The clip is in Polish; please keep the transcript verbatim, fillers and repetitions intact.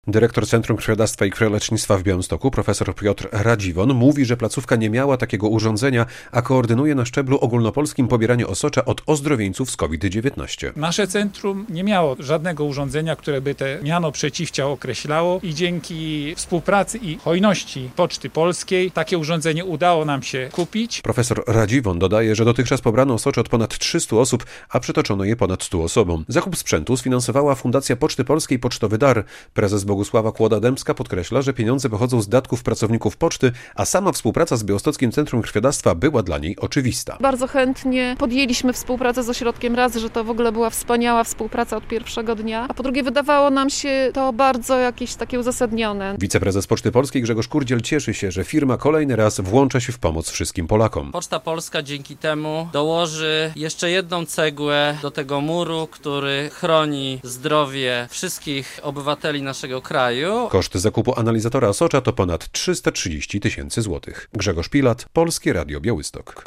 Dyrektor Centrum Krwiodawstwa i Krwiolecznictwa w Białymstoku, profesor Piotr Radziwon, mówi, że placówka nie miała takiego urządzenia, a koordynuje na szczeblu ogólnopolskim pobieranie osocza od ozdrowieńców z kowid dziewiętnaście. Nasze centrum nie miało żadnego urządzenia, które by te miano przeciwciał określało i dzięki współpracy i hojności Poczty Polskiej takie urządzenie udało nam się kupić. Profesor Radziwon dodaje, że dotychczas pobrano osocze od ponad trzystu osób, a przytoczono je ponad stu osobom. Zakup sprzętu sfinansowała Fundacja Poczty Polskiej Pocztowy Dar. Prezes Bogusława Kłoda-Dębska podkreśla, że pieniądze pochodzą z datków pracowników poczty, a sama współpraca z Białostockim Centrum Krwiodawstwa była dla niej oczywista. Bardzo chętnie podjęliśmy współpracę z ośrodkiem, raz, że to w ogóle była wspaniała współpraca od pierwszego dnia, a po drugie wydawało nam się to bardzo jakieś takie uzasadnione. Wiceprezes Poczty Polskiej Grzegorz Kurdziel cieszy się, że firma kolejny raz włącza się w pomoc wszystkim Polakom. Poczta Polska dzięki temu dołoży jeszcze jedną cegłę do tego muru, który chroni zdrowie wszystkich obywateli naszego kraju. Koszt zakupu analizatora osocza to ponad trzysta trzydzieści tysięcy złotych. Grzegorz Pilat, Polskie Radio Białystok.